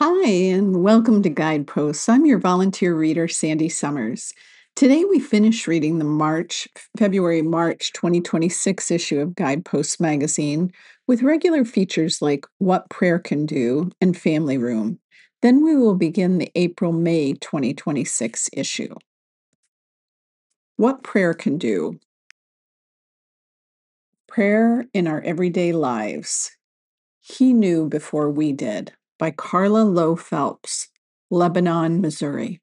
Hi, and welcome to Guideposts. I'm your volunteer reader, Sandy Summers. Today we finish reading the February-March 2026 issue of Guideposts magazine with regular features like What Prayer Can Do and Family Room. Then we will begin the April-May 2026 issue. What Prayer Can Do. Prayer in Our Everyday Lives. He Knew Before We Did by Carla Lowe Phelps, Lebanon, Missouri.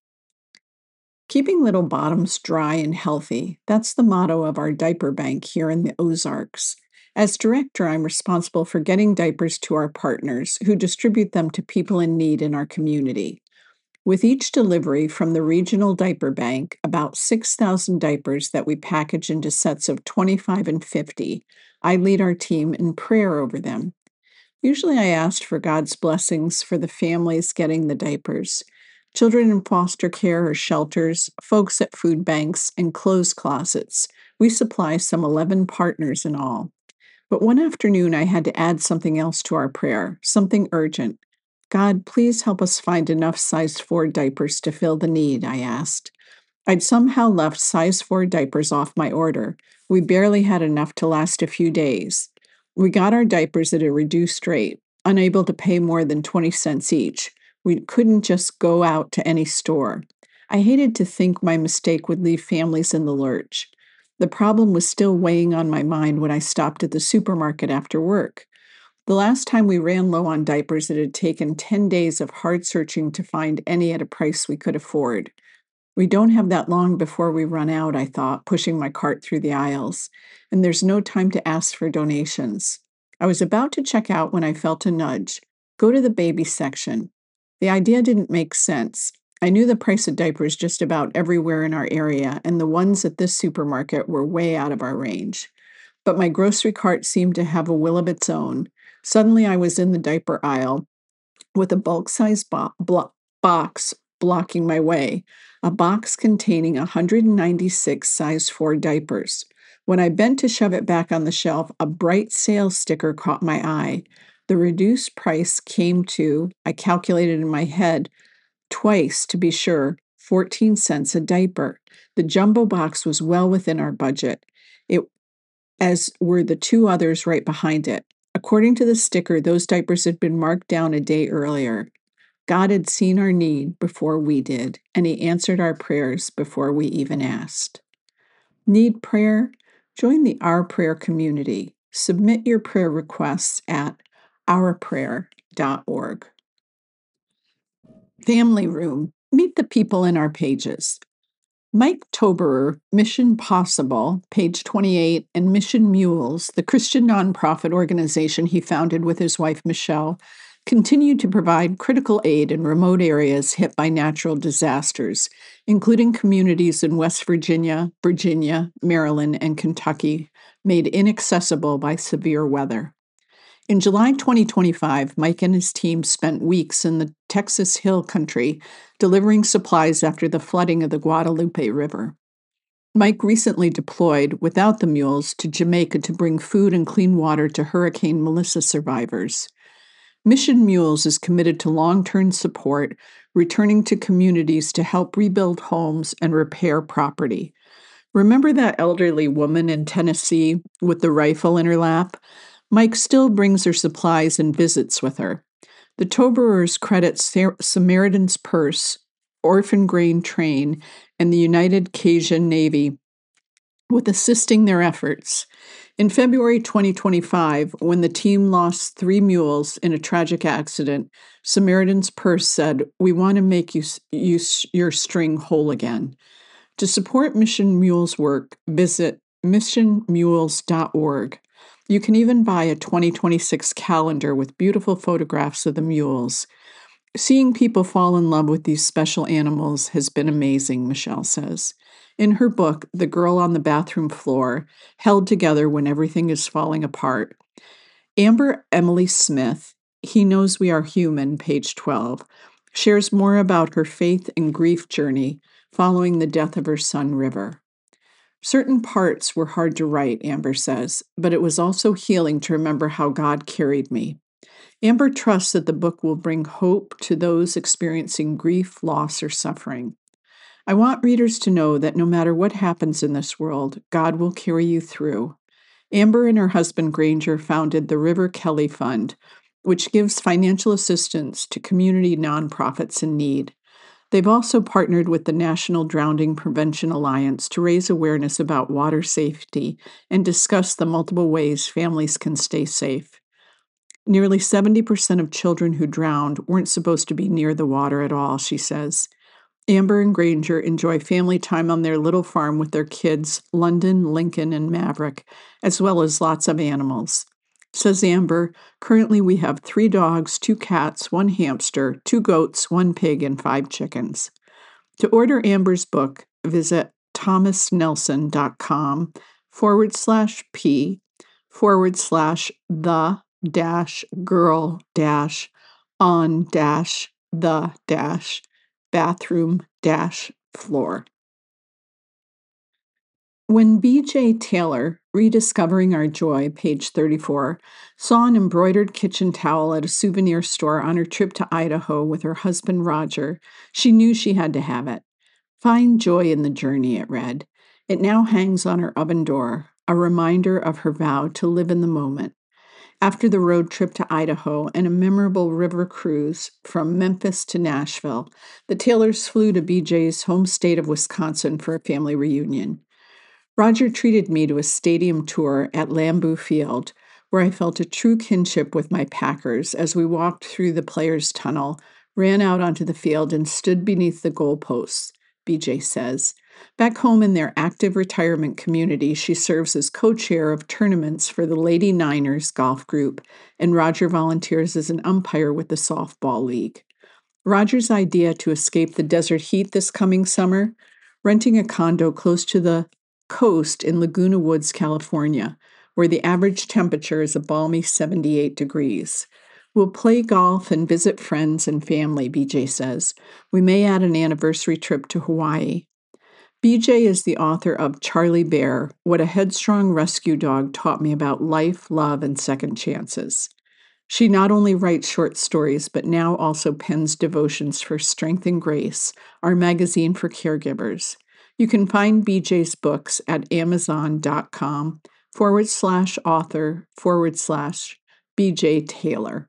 Keeping little bottoms dry and healthy, that's the motto of our diaper bank here in the Ozarks. As director, I'm responsible for getting diapers to our partners who distribute them to people in need in our community. With each delivery from the regional diaper bank, about 6,000 diapers that we package into sets of 25 and 50, I lead our team in prayer over them. Usually I asked for God's blessings for the families getting the diapers. Children in foster care or shelters, folks at food banks, and clothes closets. We supply some 11 partners in all. But one afternoon I had to add something else to our prayer, something urgent. God, please help us find enough size 4 diapers to fill the need, I asked. I'd somehow left size 4 diapers off my order. We barely had enough to last a few days. We got our diapers at a reduced rate, unable to pay more than 20 cents each. We couldn't just go out to any store. I hated to think my mistake would leave families in the lurch. The problem was still weighing on my mind when I stopped at the supermarket after work. The last time we ran low on diapers, it had taken 10 days of hard searching to find any at a price we could afford. We don't have that long before we run out, I thought, pushing my cart through the aisles, and there's no time to ask for donations. I was about to check out when I felt a nudge. Go to the baby section. The idea didn't make sense. I knew the price of diapers just about everywhere in our area, and the ones at this supermarket were way out of our range. But my grocery cart seemed to have a will of its own. Suddenly I was in the diaper aisle with a bulk-sized box blocking my way, a box containing 196 size 4 diapers. When I bent to shove it back on the shelf, a bright sales sticker caught my eye. The reduced price came to, I calculated in my head, twice to be sure, 14 cents a diaper. The jumbo box was well within our budget, it, as were the two others right behind it. According to the sticker, those diapers had been marked down a day earlier. God had seen our need before we did, and He answered our prayers before we even asked. Need prayer? Join the Our Prayer community. Submit your prayer requests at ourprayer.org. Family Room. Meet the people in our pages. Mike Toberer, Mission Possible, page 28, and Mission Mules, the Christian nonprofit organization he founded with his wife Michelle, continue to provide critical aid in remote areas hit by natural disasters, including communities in West Virginia, Maryland, and Kentucky, made inaccessible by severe weather. In July 2025, Mike and his team spent weeks in the Texas Hill Country delivering supplies after the flooding of the Guadalupe River. Mike recently deployed, without the mules, to Jamaica to bring food and clean water to Hurricane Melissa survivors. Mission Mules is committed to long-term support, returning to communities to help rebuild homes and repair property. Remember that elderly woman in Tennessee with the rifle in her lap? Mike still brings her supplies and visits with her. The Toberers credit Samaritan's Purse, Orphan Grain Train, and the United Cajun Navy with assisting their efforts. In February 2025, when the team lost 3 mules in a tragic accident, Samaritan's Purse said, "We want to make your string whole again." To support Mission Mules' work, visit missionmules.org. You can even buy a 2026 calendar with beautiful photographs of the mules. Seeing people fall in love with these special animals has been amazing, Michelle says. In her book, The Girl on the Bathroom Floor, Held Together When Everything is Falling Apart, Amber Emily Smith, He Knows We Are Human, page 12, shares more about her faith and grief journey following the death of her son, River. Certain parts were hard to write, Amber says, but it was also healing to remember how God carried me. Amber trusts that the book will bring hope to those experiencing grief, loss, or suffering. I want readers to know that no matter what happens in this world, God will carry you through. Amber and her husband Granger founded the River Kelly Fund, which gives financial assistance to community nonprofits in need. They've also partnered with the National Drowning Prevention Alliance to raise awareness about water safety and discuss the multiple ways families can stay safe. Nearly 70% of children who drowned weren't supposed to be near the water at all, she says. Amber and Granger enjoy family time on their little farm with their kids, London, Lincoln, and Maverick, as well as lots of animals. Says Amber, currently we have 3 dogs, 2 cats, 1 hamster, 2 goats, 1 pig, and 5 chickens. To order Amber's book, visit thomas.p/the-girl-on-the-bathroom-floor. When B.J. Taylor, Rediscovering Our Joy, page 34, saw an embroidered kitchen towel at a souvenir store on her trip to Idaho with her husband Roger, she knew she had to have it. Find joy in the journey, it read. It now hangs on her oven door, a reminder of her vow to live in the moment. After the road trip to Idaho and a memorable river cruise from Memphis to Nashville, the Taylors flew to BJ's home state of Wisconsin for a family reunion. Roger treated me to a stadium tour at Lambeau Field, where I felt a true kinship with my Packers as we walked through the players' tunnel, ran out onto the field, and stood beneath the goalposts, BJ says. Back home in their active retirement community, she serves as co-chair of tournaments for the Lady Niners golf group, and Roger volunteers as an umpire with the softball league. Roger's idea to escape the desert heat this coming summer? Renting a condo close to the coast in Laguna Woods, California, where the average temperature is a balmy 78 degrees. We'll play golf and visit friends and family, BJ says. We may add an anniversary trip to Hawaii. BJ is the author of Charlie Bear, What a Headstrong Rescue Dog Taught Me About Life, Love, and Second Chances. She not only writes short stories, but now also pens devotions for Strength and Grace, our magazine for caregivers. You can find BJ's books at amazon.com/author/BJ Taylor.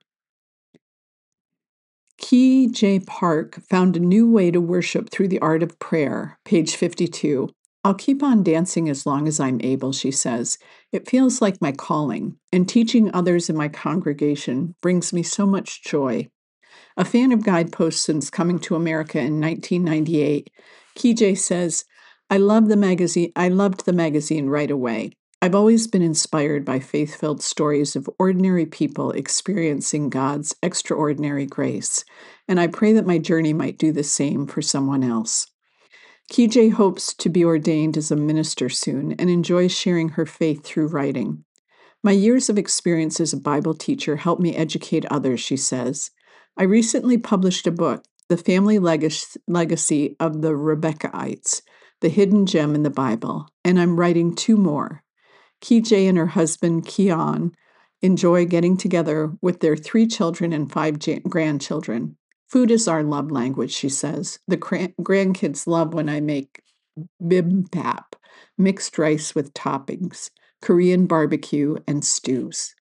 Key J. Park found a new way to worship through the art of prayer, page 52. I'll keep on dancing as long as I'm able, she says. It feels like my calling, and teaching others in my congregation brings me so much joy. A fan of Guideposts since coming to America in 1998, Kijay says, I loved the magazine right away. I've always been inspired by faith-filled stories of ordinary people experiencing God's extraordinary grace, and I pray that my journey might do the same for someone else. Kijay hopes to be ordained as a minister soon and enjoys sharing her faith through writing. My years of experience as a Bible teacher help me educate others, she says. I recently published a book, The Family Legacy of the Rebeccaites, The Hidden Gem in the Bible, and I'm writing 2 more. Kijay and her husband, Keon, enjoy getting together with their 3 children and 5 grandchildren. Food is our love language, she says. The grandkids love when I make bibimbap, mixed rice with toppings, Korean barbecue, and stews.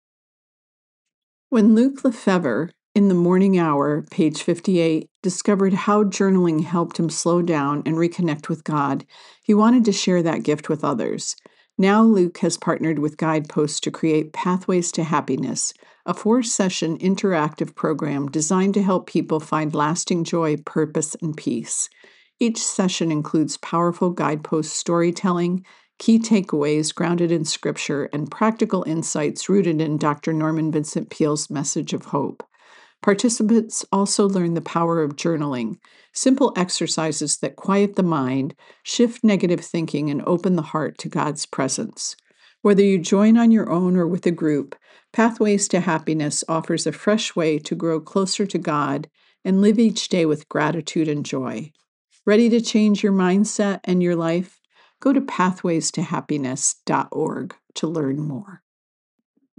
When Luc Lefebvre, in The Morning Hour, page 58, discovered how journaling helped him slow down and reconnect with God, he wanted to share that gift with others. Now Luc has partnered with Guideposts to create Pathways to Happiness, a 4-session interactive program designed to help people find lasting joy, purpose, and peace. Each session includes powerful Guidepost storytelling, key takeaways grounded in Scripture, and practical insights rooted in Dr. Norman Vincent Peale's message of hope. Participants also learn the power of journaling, simple exercises that quiet the mind, shift negative thinking, and open the heart to God's presence. Whether you join on your own or with a group, Pathways to Happiness offers a fresh way to grow closer to God and live each day with gratitude and joy. Ready to change your mindset and your life? Go to pathwaystohappiness.org to learn more.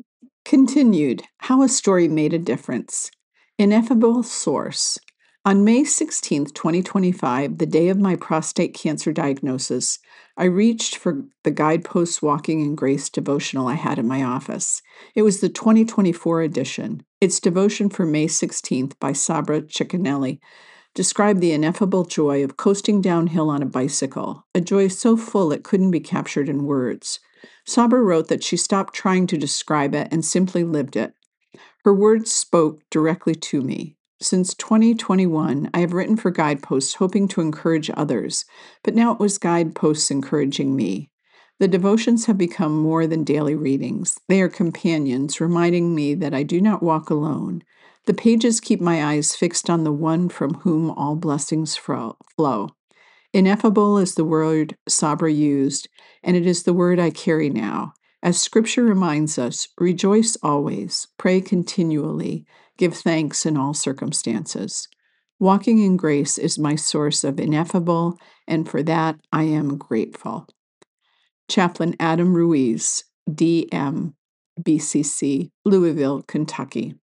Continued, how a story made a difference. Ineffable source. On May 16th, 2025, the day of my prostate cancer diagnosis, I reached for the Guidepost Walking in Grace devotional I had in my office. It was the 2024 edition. Its devotion for May 16th by Sabra Ciccinelli described the ineffable joy of coasting downhill on a bicycle, a joy so full it couldn't be captured in words. Sabra wrote that she stopped trying to describe it and simply lived it. Her words spoke directly to me. Since 2021, I have written for Guideposts hoping to encourage others, but now it was Guideposts encouraging me. The devotions have become more than daily readings. They are companions, reminding me that I do not walk alone. The pages keep my eyes fixed on the one from whom all blessings flow. Ineffable is the word Sabra used, and it is the word I carry now. As Scripture reminds us, rejoice always, pray continually, give thanks in all circumstances. Walking in grace is my source of ineffable, and for that I am grateful. Chaplain Adam Ruiz, D.M., BCC, Louisville, Kentucky.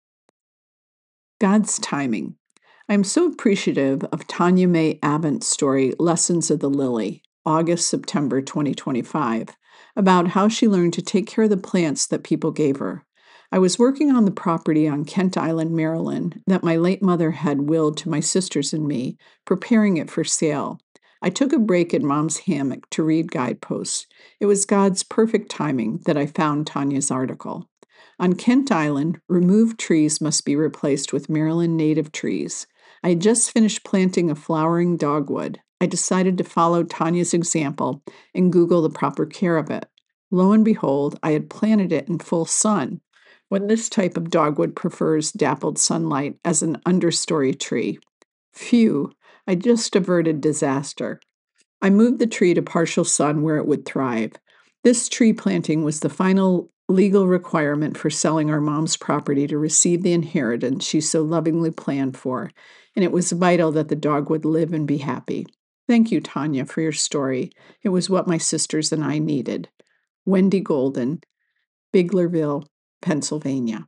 God's timing. I am so appreciative of Tanya May Avent's story, Lessons of the Lily, August-September 2025, about how she learned to take care of the plants that people gave her. I was working on the property on Kent Island, Maryland, that my late mother had willed to my sisters and me, preparing it for sale. I took a break in Mom's hammock to read Guideposts. It was God's perfect timing that I found Tanya's article. On Kent Island, removed trees must be replaced with Maryland native trees. I had just finished planting a flowering dogwood. I decided to follow Tanya's example and Google the proper care of it. Lo and behold, I had planted it in full sun, when this type of dogwood prefers dappled sunlight as an understory tree. Phew, I just averted disaster. I moved the tree to partial sun where it would thrive. This tree planting was the final legal requirement for selling our mom's property to receive the inheritance she so lovingly planned for, and it was vital that the dog would live and be happy. Thank you, Tanya, for your story. It was what my sisters and I needed. Wendy Golden, Biglerville, Pennsylvania.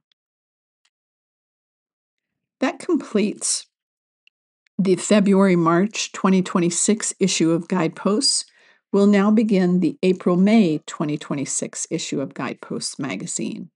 That completes the February-March 2026 issue of Guideposts. We'll now begin the April-May 2026 issue of Guideposts magazine.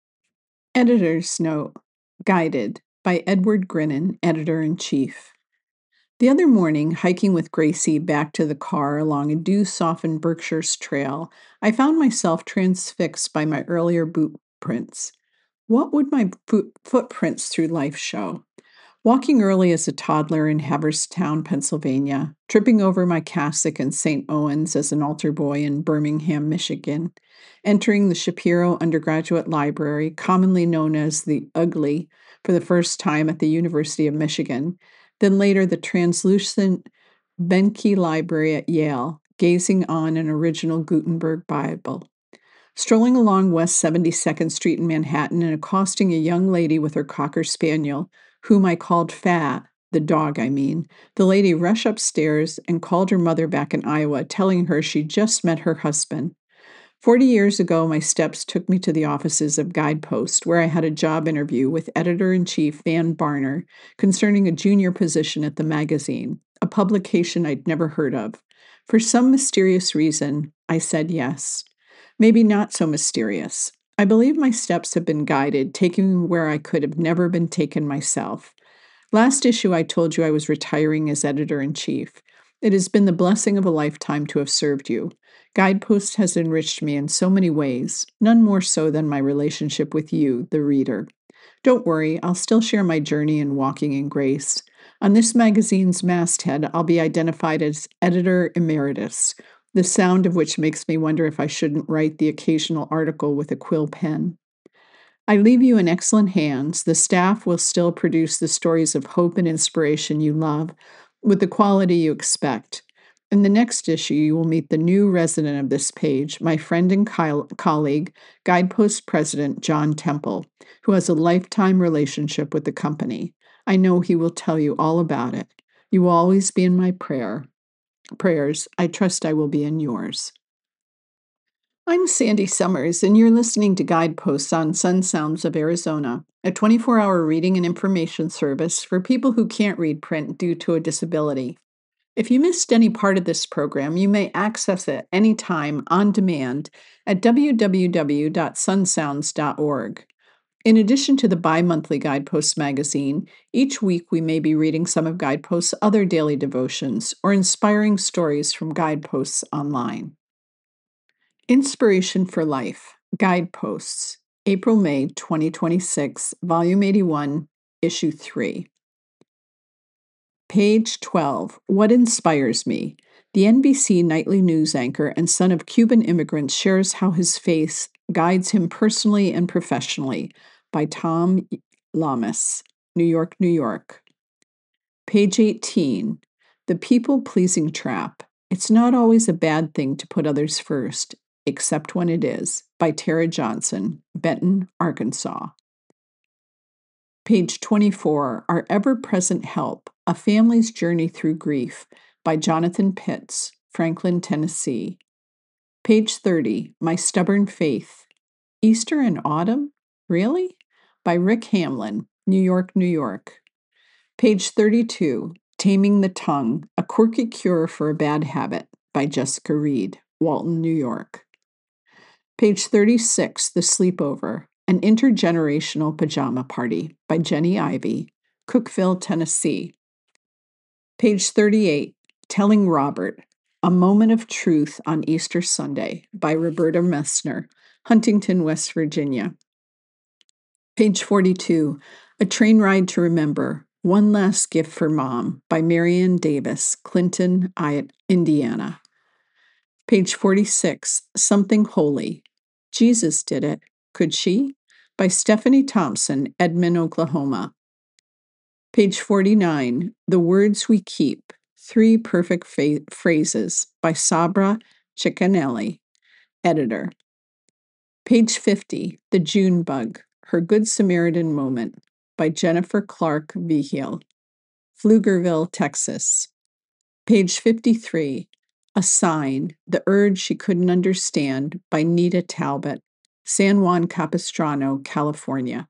Editor's Note, Guided by Edward Grinnan, Editor-in-Chief. The other morning, hiking with Gracie back to the car along a dew-softened Berkshire's trail, I found myself transfixed by my earlier boot prints. What would my footprints through life show? Walking early as a toddler in Haverstown, Pennsylvania, tripping over my cassock in St. Owens as an altar boy in Birmingham, Michigan, entering the Shapiro Undergraduate Library, commonly known as the Ugly, for the first time at the University of Michigan, then later the translucent Benke Library at Yale, gazing on an original Gutenberg Bible. Strolling along West 72nd Street in Manhattan and accosting a young lady with her Cocker Spaniel, whom I called Fat, the dog, I mean, the lady rushed upstairs and called her mother back in Iowa, telling her she'd just met her husband. 40 years ago, my steps took me to the offices of Guidepost, where I had a job interview with Editor-in-Chief Van Barner concerning a junior position at the magazine, a publication I'd never heard of. For some mysterious reason, I said yes. Maybe not so mysterious. I believe my steps have been guided, taking me where I could have never been taken myself. Last issue, I told you I was retiring as editor-in-chief. It has been the blessing of a lifetime to have served you. Guidepost has enriched me in so many ways, none more so than my relationship with you, the reader. Don't worry, I'll still share my journey in walking in grace. On this magazine's masthead, I'll be identified as Editor Emeritus, the sound of which makes me wonder if I shouldn't write the occasional article with a quill pen. I leave you in excellent hands. The staff will still produce the stories of hope and inspiration you love, with the quality you expect. In the next issue, you will meet the new resident of this page, my friend and colleague, Guidepost President John Temple, who has a lifetime relationship with the company. I know he will tell you all about it. You will always be in my prayers. I trust I will be in yours. I'm Sandy Summers, and you're listening to Guideposts on Sun Sounds of Arizona, a 24-hour reading and information service for people who can't read print due to a disability. If you missed any part of this program, you may access it anytime on demand at www.sunsounds.org. In addition to the bi-monthly Guideposts magazine, each week we may be reading some of Guideposts' other daily devotions or inspiring stories from Guideposts online. Inspiration for Life, Guideposts, April-May 2026, Volume 81, Issue 3. Page 12, What Inspires Me? The NBC nightly news anchor and son of Cuban immigrants shares how his faith guides him personally and professionally, by Tom Lamas, New York, New York. Page 18, The People-Pleasing Trap. It's not always a bad thing to put others first, except when it is, by Tara Johnson, Benton, Arkansas. Page 24, Our Ever-Present Help, A Family's Journey Through Grief, by Jonathan Pitts, Franklin, Tennessee. Page 30, My Stubborn Faith, Easter and Autumn? Really? By Rick Hamlin, New York, New York. Page 32, Taming the Tongue, A Quirky Cure for a Bad Habit, by Jessica Reed, Walton, New York. Page 36, The Sleepover, An Intergenerational Pajama Party, by Jenny Ivey, Cookeville, Tennessee. Page 38, Telling Robert, A Moment of Truth on Easter Sunday, by Roberta Messner, Huntington, West Virginia. Page 42, A Train Ride to Remember, One Last Gift for Mom, by Marianne Davis, Clinton, Indiana. Page 46, Something Holy, Jesus Did It, Could She? By Stephanie Thompson, Edmond, Oklahoma. Page 49, The Words We Keep, Three Perfect Phrases, by Sabra Ciccanelli, editor. Page 50, The June Bug, Her Good Samaritan Moment, by Jennifer Clark Vigil, Pflugerville, Texas. Page 53, A Sign, The Urge She Couldn't Understand, by Nita Talbot, San Juan Capistrano, California.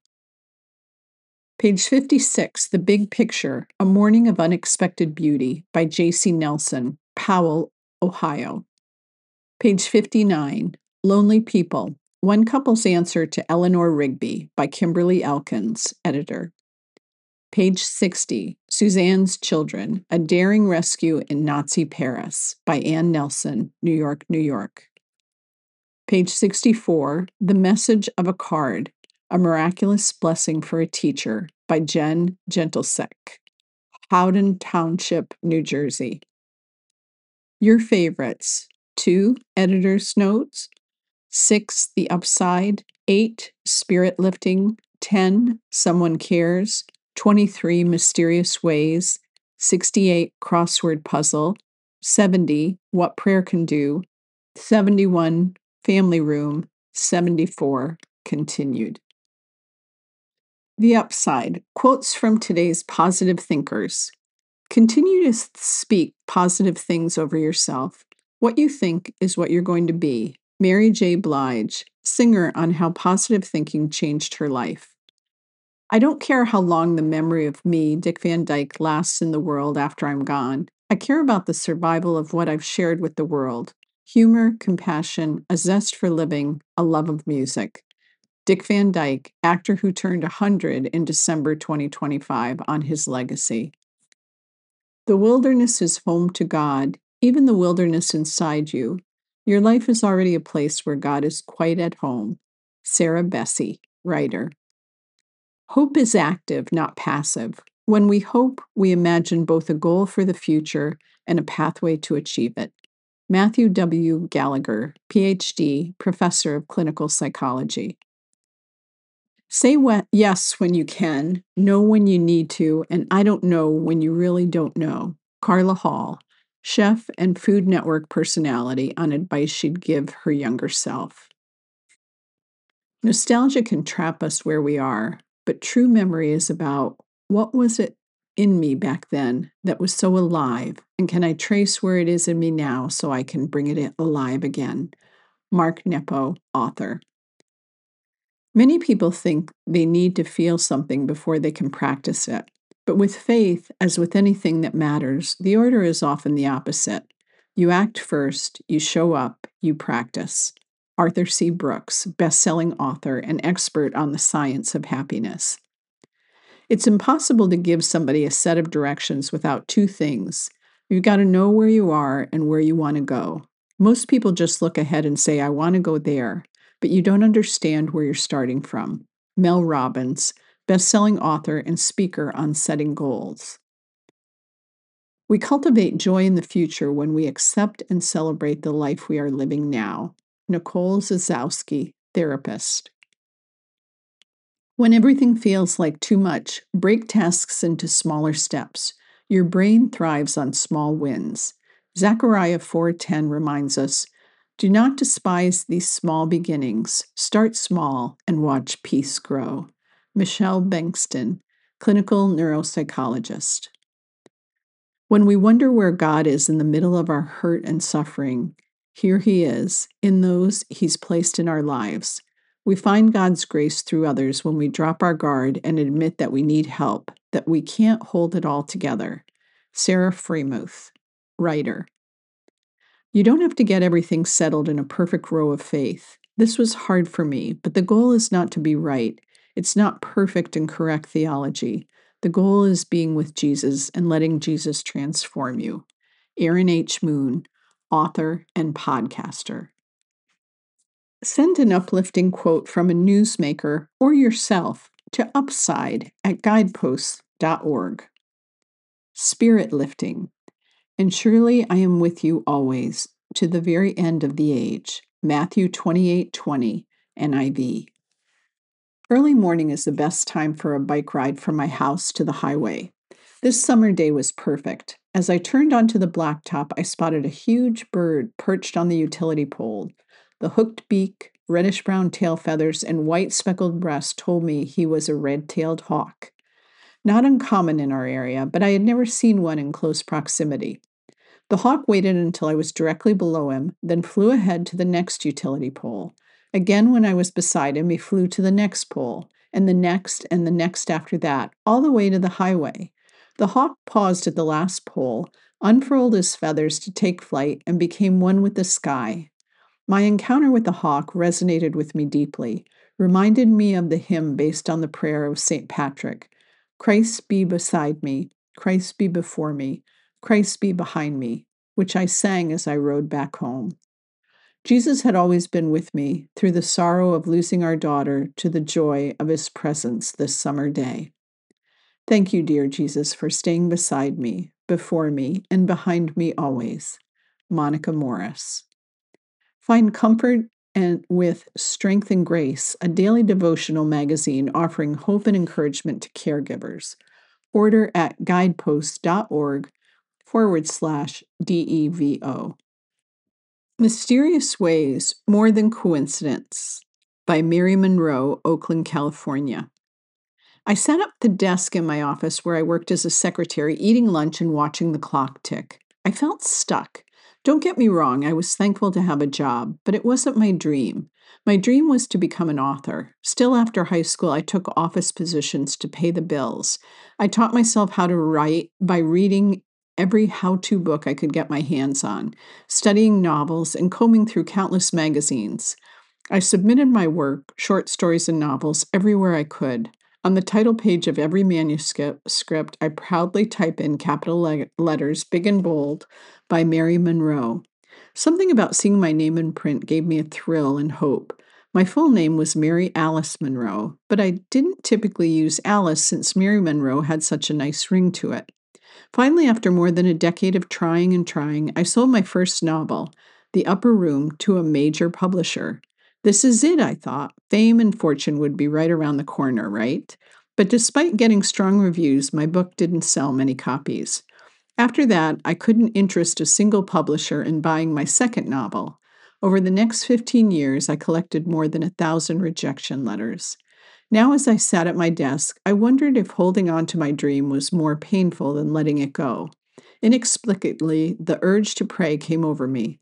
Page 56, The Big Picture, A Morning of Unexpected Beauty, by J.C. Nelson, Powell, Ohio. Page 59, Lonely People, One Couple's Answer to Eleanor Rigby, by Kimberly Elkins, editor. Page 60, Suzanne's Children, A Daring Rescue in Nazi Paris, by Ann Nelson, New York, New York. Page 64, The Message of a Card, A Miraculous Blessing for a Teacher, by Jen Gentlesek, Howden Township, New Jersey. Your favorites: 2, Editor's Notes; 6, The Upside; 8, Spirit Lifting; 10, Someone Cares; 23, Mysterious Ways; 68, Crossword Puzzle; 70, What Prayer Can Do; 71, Family Room; 74, Continued. The Upside, quotes from today's positive thinkers. Continue to speak positive things over yourself. What you think is what you're going to be. Mary J. Blige, singer on how positive thinking changed her life. I don't care how long the memory of me, Dick Van Dyke, lasts in the world after I'm gone. I care about the survival of what I've shared with the world. Humor, compassion, a zest for living, a love of music. Dick Van Dyke, actor who turned 100 in December 2025, on his legacy. The wilderness is home to God, even the wilderness inside you. Your life is already a place where God is quite at home. Sarah Bessey, writer. Hope is active, not passive. When we hope, we imagine both a goal for the future and a pathway to achieve it. Matthew W. Gallagher, PhD, Professor of Clinical Psychology. Say yes when you can, no when you need to, and I don't know when you really don't know. Carla Hall, chef and Food Network personality, on advice she'd give her younger self. Nostalgia can trap us where we are, but true memory is about what was it in me back then that was so alive, and can I trace where it is in me now so I can bring it alive again? Mark Nepo, author. Many people think they need to feel something before they can practice it. But with faith, as with anything that matters, the order is often the opposite. You act first, you show up, you practice. Arthur C. Brooks, best-selling author and expert on the science of happiness. It's impossible to give somebody a set of directions without two things. You've got to know where you are and where you want to go. Most people just look ahead and say, I want to go there, but you don't understand where you're starting from. Mel Robbins, best-selling author and speaker on setting goals. We cultivate joy in the future when we accept and celebrate the life we are living now. Nicole Zazowski, therapist. When everything feels like too much, break tasks into smaller steps. Your brain thrives on small wins. Zechariah 4:10 reminds us, do not despise these small beginnings. Start small and watch peace grow. Michelle Bankston, clinical neuropsychologist. When we wonder where God is in the middle of our hurt and suffering, here He is, in those He's placed in our lives. We find God's grace through others when we drop our guard and admit that we need help, that we can't hold it all together. Sarah Freemuth, writer. You don't have to get everything settled in a perfect row of faith. This was hard for me, but the goal is not to be right. It's not perfect and correct theology. The goal is being with Jesus and letting Jesus transform you. Aaron H. Moon, author and podcaster. Send an uplifting quote from a newsmaker or yourself to upside@guideposts.org. Spirit lifting. And surely I am with you always, to the very end of the age. Matthew 28:20, NIV. Early morning is the best time for a bike ride from my house to the highway. This summer day was perfect. As I turned onto the blacktop, I spotted a huge bird perched on the utility pole. The hooked beak, reddish-brown tail feathers, and white speckled breast told me he was a red-tailed hawk. Not uncommon in our area, but I had never seen one in close proximity. The hawk waited until I was directly below him, then flew ahead to the next utility pole. Again, when I was beside him, he flew to the next pole, and the next after that, all the way to the highway. The hawk paused at the last pole, unfurled his feathers to take flight, and became one with the sky. My encounter with the hawk resonated with me deeply, reminded me of the hymn based on the prayer of St. Patrick, Christ be beside me, Christ be before me, Christ be behind me, which I sang as I rode back home. Jesus had always been with me through the sorrow of losing our daughter to the joy of His presence this summer day. Thank you, dear Jesus, for staying beside me, before me, and behind me always. Monica Morris. Find comfort and with Strength and Grace, a daily devotional magazine offering hope and encouragement to caregivers. Order at guidepost.org/DEVO. Mysterious Ways, More Than Coincidence by Mary Monroe, Oakland, California. I sat up at the desk in my office where I worked as a secretary, eating lunch and watching the clock tick. I felt stuck. Don't get me wrong, I was thankful to have a job, but it wasn't my dream. My dream was to become an author. Still after high school, I took office positions to pay the bills. I taught myself how to write by reading every how-to book I could get my hands on, studying novels, and combing through countless magazines. I submitted my work, short stories and novels, everywhere I could. On the title page of every manuscript, I proudly type in capital letters, big and bold, by Mary Monroe. Something about seeing my name in print gave me a thrill and hope. My full name was Mary Alice Monroe, but I didn't typically use Alice since Mary Monroe had such a nice ring to it. Finally, after more than a decade of trying, I sold my first novel, The Upper Room, to a major publisher. This is it, I thought. Fame and fortune would be right around the corner, right? But despite getting strong reviews, my book didn't sell many copies. After that, I couldn't interest a single publisher in buying my second novel. Over the next 15 years, I collected more than 1,000 rejection letters. Now, as I sat at my desk, I wondered if holding on to my dream was more painful than letting it go. Inexplicably, the urge to pray came over me.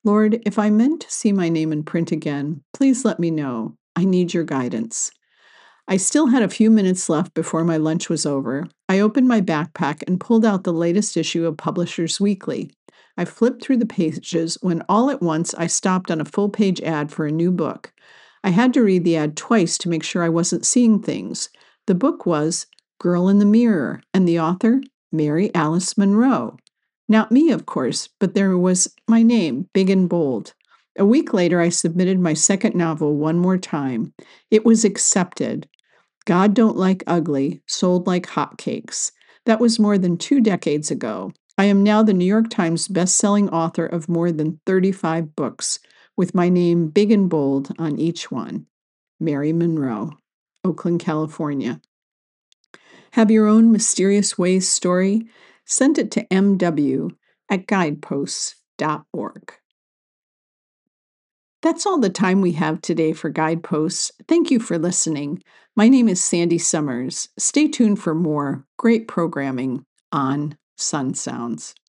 Lord, if I'm meant to see my name in print again, please let me know. I need your guidance. I still had a few minutes left before my lunch was over. I opened my backpack and pulled out the latest issue of Publishers Weekly. I flipped through the pages when all at once I stopped on a full page ad for a new book. I had to read the ad twice to make sure I wasn't seeing things. The book was Girl in the Mirror, and the author, Mary Alice Monroe. Not me, of course, but there was my name, big and bold. A week later, I submitted my second novel one more time. It was accepted. God Don't Like Ugly sold like hotcakes. That was more than 2 decades ago. I am now the New York Times best-selling author of more than 35 books, with my name big and bold on each one. Mary Monroe, Oakland, California. Have your own Mysterious Ways story? Send it to mw@guideposts.org. That's all the time we have today for Guideposts. Thank you for listening. My name is Sandy Summers. Stay tuned for more great programming on Sun Sounds.